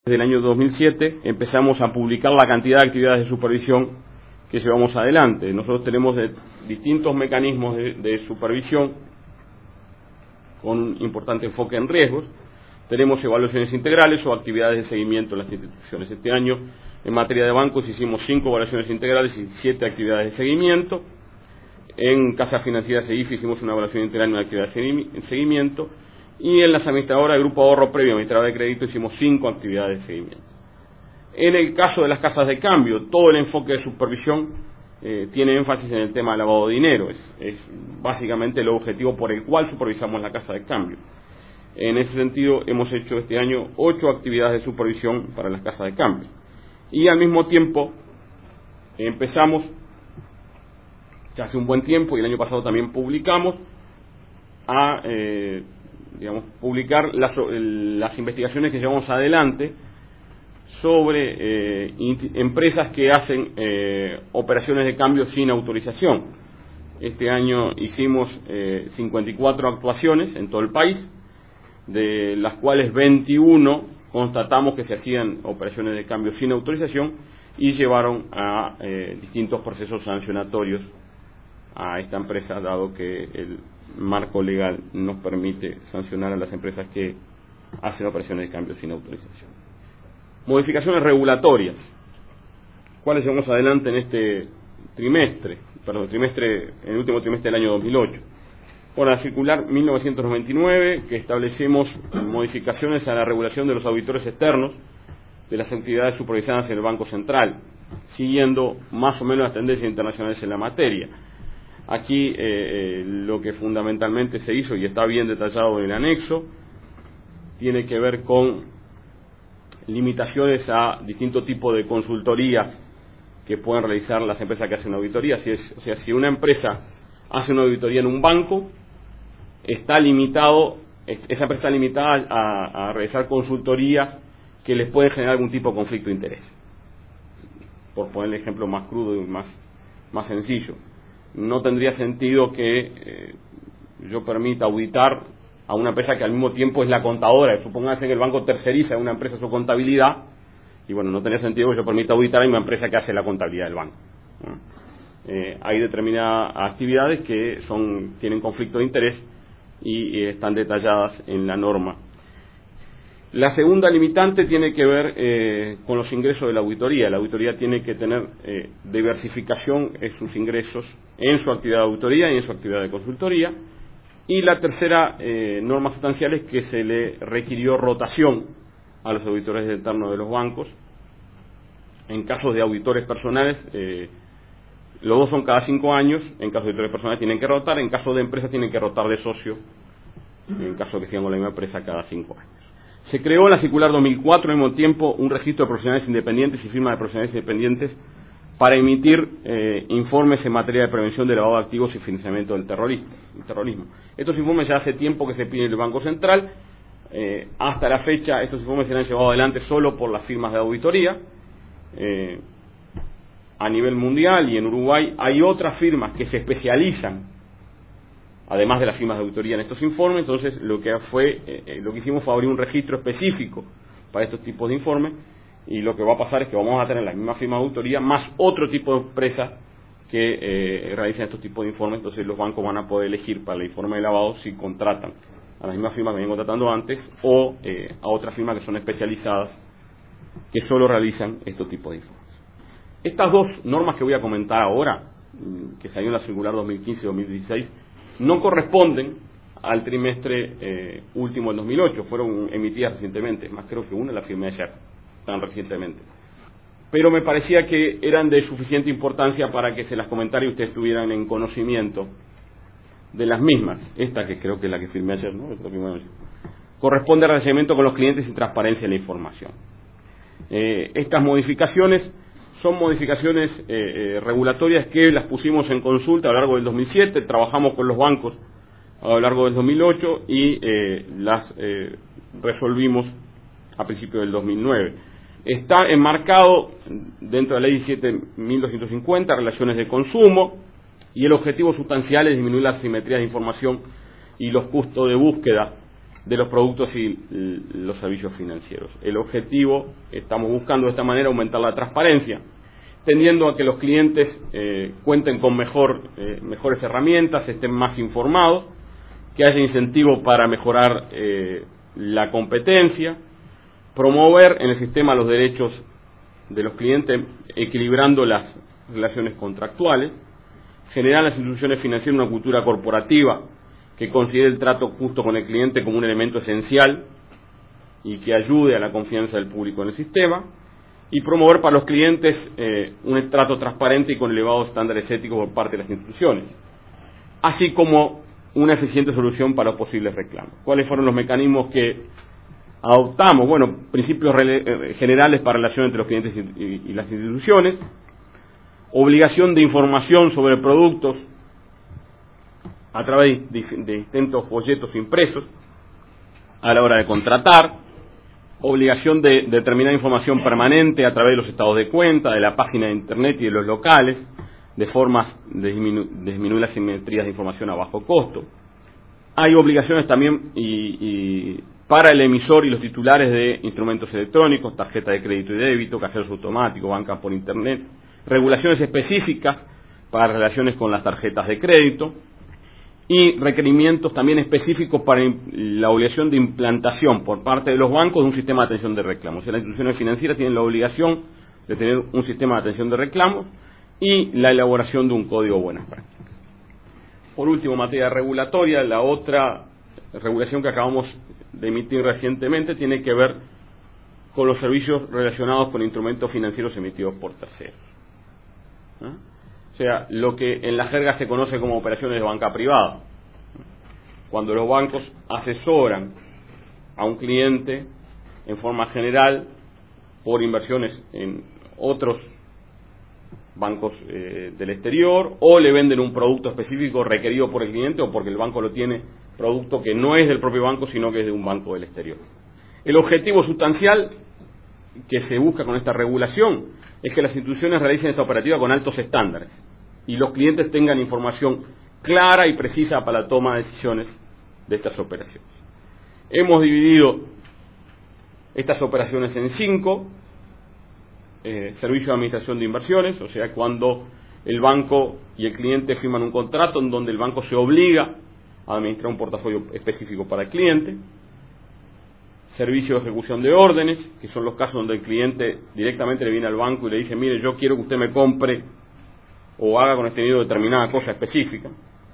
Desde el año 2007 empezamos a publicar la cantidad de actividades de supervisión que llevamos adelante. Nosotros tenemos distintos mecanismos de supervisión con un importante enfoque en riesgos. Tenemos evaluaciones integrales o actividades de seguimiento en las instituciones. Este año, en materia de bancos, hicimos 5 evaluaciones integrales y 7 actividades de seguimiento. En Casa Financiera CEIF hicimos una evaluación integral y una actividad de seguimiento. Y en las administradoras de Grupo Ahorro Previo, administradora de crédito, hicimos 5 actividades de seguimiento. En el caso de las casas de cambio, todo el enfoque de supervisión tiene énfasis en el tema del lavado de dinero. Es básicamente el objetivo por el cual supervisamos la casa de cambio. En ese sentido, hemos hecho este año 8 actividades de supervisión para las casas de cambio. Y al mismo tiempo, empezamos, ya hace un buen tiempo, y el año pasado también publicamos, a publicar las investigaciones que llevamos adelante sobre empresas que hacen operaciones de cambio sin autorización. Este año hicimos 54 actuaciones en todo el país, de las cuales 21 constatamos que se hacían operaciones de cambio sin autorización y llevaron a distintos procesos sancionatorios a esta empresa, dado que el marco legal nos permite sancionar a las empresas que hacen operaciones de cambio sin autorización. Modificaciones regulatorias. ¿Cuáles llevamos adelante en este trimestre? En el último trimestre del año 2008. Por la circular 1999, que establecemos modificaciones a la regulación de los auditores externos de las entidades supervisadas en el Banco Central, siguiendo más o menos las tendencias internacionales en la materia. Aquí lo que fundamentalmente se hizo, y está bien detallado en el anexo, tiene que ver con limitaciones a distintos tipos de consultorías que pueden realizar las empresas que hacen auditoría. Si una empresa hace una auditoría en un banco, esa empresa está limitada a realizar consultorías que les pueden generar algún tipo de conflicto de interés. Por poner el ejemplo más crudo y más sencillo. No tendría sentido que yo permita auditar a una empresa que al mismo tiempo es la contadora. Supóngase que el banco terceriza a una empresa su contabilidad, y bueno, no tendría sentido que yo permita auditar a una empresa que hace la contabilidad del banco. Hay determinadas actividades que tienen conflicto de interés y están detalladas en la norma. La segunda limitante tiene que ver con los ingresos de la auditoría. La auditoría tiene que tener diversificación en sus ingresos, en su actividad de auditoría y en su actividad de consultoría. Y la tercera norma sustancial es que se le requirió rotación a los auditores internos de los bancos. En casos de auditores personales, los dos son cada 5 años. En caso de auditores personales tienen que rotar. En caso de empresas tienen que rotar de socio, en caso de que sigan con la misma empresa, cada 5 años. Se creó en la circular 2004 al mismo tiempo un registro de profesionales independientes y firma de profesionales independientes para emitir informes en materia de prevención de lavado de activos y financiamiento del terrorismo. Estos informes ya hace tiempo que se piden en el Banco Central. Hasta la fecha estos informes se han llevado adelante solo por las firmas de auditoría. A nivel mundial y en Uruguay hay otras firmas que se especializan, además de las firmas de auditoría, en estos informes. Entonces lo que hicimos fue abrir un registro específico para estos tipos de informes, y lo que va a pasar es que vamos a tener las mismas firmas de auditoría más otro tipo de empresas que realizan estos tipos de informes. Entonces los bancos van a poder elegir para el informe de lavado si contratan a las mismas firmas que venían contratando antes o a otras firmas que son especializadas, que solo realizan estos tipos de informes. Estas dos normas que voy a comentar ahora, que salió en la circular 2015 y 2016, no corresponden al trimestre último del 2008, fueron emitidas recientemente, más creo que una la firmé ayer, tan recientemente. Pero me parecía que eran de suficiente importancia para que se las comentara y ustedes estuvieran en conocimiento de las mismas. Esta, que creo que es la que firmé ayer, ¿no? Corresponde al relacionamiento con los clientes y transparencia en la información. Estas modificaciones son modificaciones regulatorias que las pusimos en consulta a lo largo del 2007, trabajamos con los bancos a lo largo del 2008 y las resolvimos a principios del 2009. Está enmarcado dentro de la Ley 7.250, relaciones de consumo, y el objetivo sustancial es disminuir la asimetría de información y los costos de búsqueda de los productos y los servicios financieros. El objetivo, estamos buscando de esta manera aumentar la transparencia, tendiendo a que los clientes cuenten con mejores herramientas, estén más informados, que haya incentivo para mejorar la competencia, promover en el sistema los derechos de los clientes, equilibrando las relaciones contractuales, generar en las instituciones financieras una cultura corporativa que considere el trato justo con el cliente como un elemento esencial y que ayude a la confianza del público en el sistema, y promover para los clientes un trato transparente y con elevados estándares éticos por parte de las instituciones, así como una eficiente solución para los posibles reclamos. ¿Cuáles fueron los mecanismos que adoptamos? Bueno, principios generales para relación entre los clientes y las instituciones, obligación de información sobre productos a través de distintos folletos impresos a la hora de contratar, obligación de determinar información permanente a través de los estados de cuenta, de la página de internet y de los locales, de formas de disminuir las simetrías de información a bajo costo. Hay obligaciones también para el emisor y los titulares de instrumentos electrónicos, tarjeta de crédito y débito, cajeros automáticos, banca por internet, regulaciones específicas para relaciones con las tarjetas de crédito y requerimientos también específicos para la obligación de implantación por parte de los bancos de un sistema de atención de reclamos. O sea, las instituciones financieras tienen la obligación de tener un sistema de atención de reclamos y la elaboración de un código de buenas prácticas. Por último, materia regulatoria, la otra regulación que acabamos de emitir recientemente tiene que ver con los servicios relacionados con instrumentos financieros emitidos por terceros. O sea, lo que en la jerga se conoce como operaciones de banca privada. Cuando los bancos asesoran a un cliente en forma general por inversiones en otros bancos del exterior, o le venden un producto específico requerido por el cliente o porque el banco lo tiene, producto que no es del propio banco sino que es de un banco del exterior. El objetivo sustancial que se busca con esta regulación es que las instituciones realicen esta operativa con altos estándares y los clientes tengan información clara y precisa para la toma de decisiones de estas operaciones. Hemos dividido estas operaciones en 5. Servicio de administración de inversiones, o sea, cuando el banco y el cliente firman un contrato en donde el banco se obliga a administrar un portafolio específico para el cliente. Servicio de ejecución de órdenes, que son los casos donde el cliente directamente le viene al banco y le dice: mire, yo quiero que usted me compre o haga con este dinero determinada cosa específica.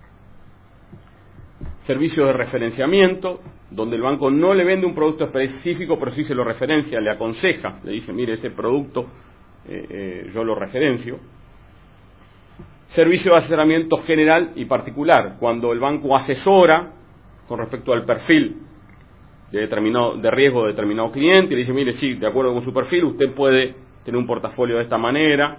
Servicio de referenciamiento, donde el banco no le vende un producto específico, pero sí se lo referencia, le aconseja, le dice: mire, ese producto yo lo referencio. Servicio de asesoramiento general y particular, cuando el banco asesora con respecto al perfil de riesgo de determinado cliente y le dice: mire, sí, de acuerdo con su perfil, usted puede tener un portafolio de esta manera,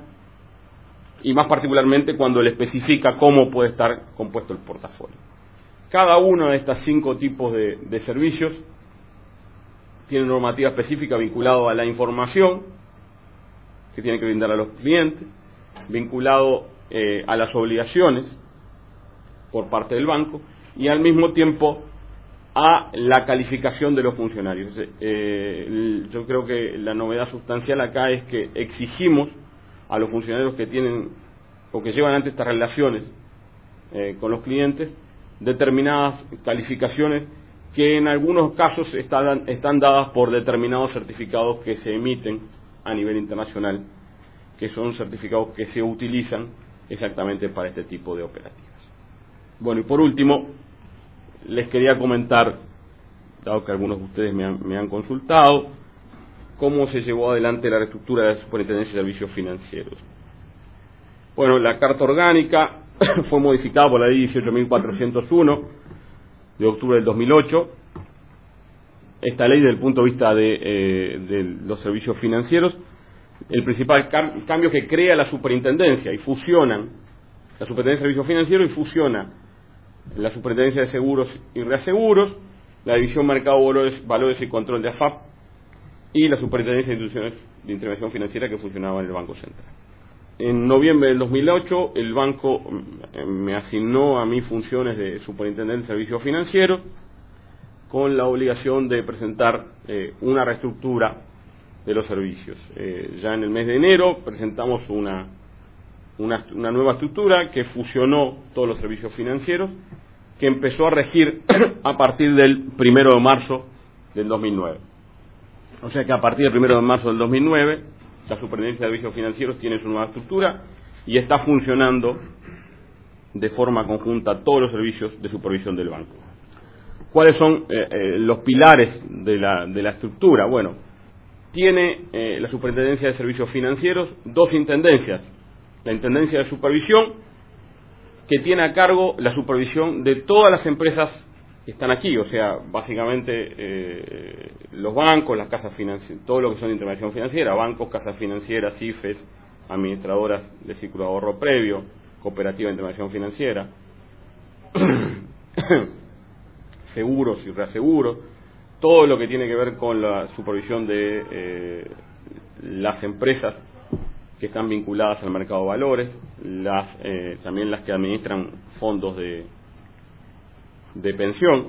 y más particularmente cuando le especifica cómo puede estar compuesto el portafolio. Cada uno de estos 5 tipos de servicios tiene normativa específica vinculado a la información que tiene que brindar a los clientes, vinculado a las obligaciones por parte del banco y al mismo tiempo a la calificación de los funcionarios. Yo creo que la novedad sustancial acá es que exigimos a los funcionarios que tienen o que llevan antes estas relaciones con los clientes determinadas calificaciones que en algunos casos están dadas por determinados certificados que se emiten a nivel internacional, que son certificados que se utilizan exactamente para este tipo de operativas. Bueno, y por último, les quería comentar, dado que algunos de ustedes me han consultado, cómo se llevó adelante la reestructura de la Superintendencia de Servicios Financieros. Bueno, la Carta Orgánica fue modificada por la Ley 18.401 de octubre del 2008. Esta ley, desde el punto de vista de los servicios financieros, el principal cambio es que crea la superintendencia y fusionan la Superintendencia de Servicios Financieros y fusiona la Superintendencia de Seguros y Reaseguros, la División Mercado, Valores y Control de AFAP y la Superintendencia de Instituciones de Intervención Financiera que funcionaba en el Banco Central. En noviembre del 2008 el banco me asignó a mí funciones de superintendente de servicios financieros con la obligación de presentar una reestructura de los servicios. Ya en el mes de enero presentamos una nueva estructura que fusionó todos los servicios financieros, que empezó a regir a partir del 1 de marzo del 2009. O sea que a partir del 1 de marzo del 2009, la Superintendencia de Servicios Financieros tiene su nueva estructura y está funcionando de forma conjunta todos los servicios de supervisión del banco. ¿Cuáles son los pilares de la estructura? Bueno, tiene la Superintendencia de Servicios Financieros dos intendencias. La Intendencia de Supervisión, que tiene a cargo la supervisión de todas las empresas que están aquí, o sea, básicamente los bancos, las casas financieras, todo lo que son de intermediación financiera, bancos, casas financieras, IFES, administradoras de ciclo de ahorro previo, cooperativa de intermediación financiera, seguros y reaseguros, todo lo que tiene que ver con la supervisión de las empresas que están vinculadas al mercado de valores, también las que administran fondos de pensión,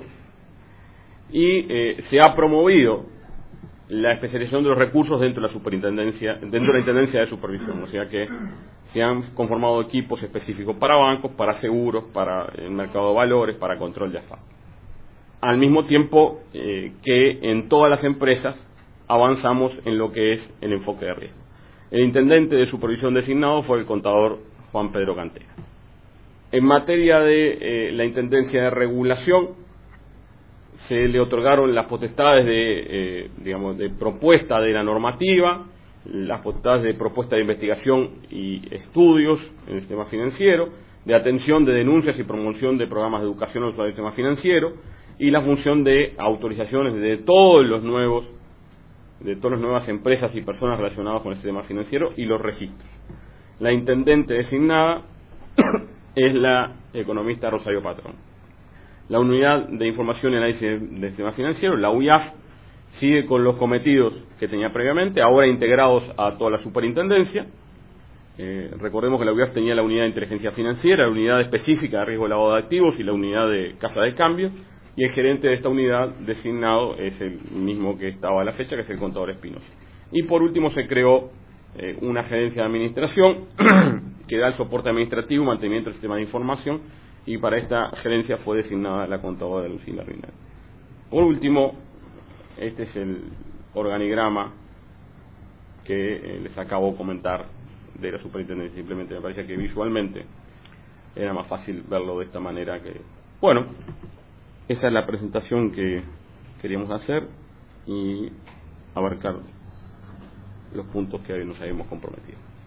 y se ha promovido la especialización de los recursos dentro de la superintendencia, dentro de la Intendencia de Supervisión, o sea que se han conformado equipos específicos para bancos, para seguros, para el mercado de valores, para control de AFAP. Al mismo tiempo que en todas las empresas avanzamos en lo que es el enfoque de riesgo. El intendente de supervisión designado fue el contador Juan Pedro Cantera. En materia de la intendencia de regulación, se le otorgaron las potestades de propuesta de la normativa, las potestades de propuesta de investigación y estudios en el sistema financiero, de atención de denuncias y promoción de programas de educación sobre el sistema financiero, y la función de autorizaciones de todas las nuevas empresas y personas relacionadas con el sistema financiero y los registros. La intendente designada es la economista Rosario Patrón. La Unidad de Información y Análisis del Sistema Financiero, la UIAF, sigue con los cometidos que tenía previamente, ahora integrados a toda la superintendencia. Recordemos que la UIAF tenía la unidad de inteligencia financiera, la unidad específica de riesgo de lavado de activos y la unidad de casa de cambio, y el gerente de esta unidad designado es el mismo que estaba a la fecha, que es el contador Espinosa. Y por último se creó una gerencia de administración que da el soporte administrativo y mantenimiento del sistema de información, y para esta gerencia fue designada la contadora Lucila Rinaldi. Por último, este es el organigrama que les acabo de comentar de la superintendencia. Simplemente me parece que visualmente era más fácil verlo de esta manera. Bueno, esa es la presentación que queríamos hacer y abarcar los puntos que hoy nos habíamos comprometido.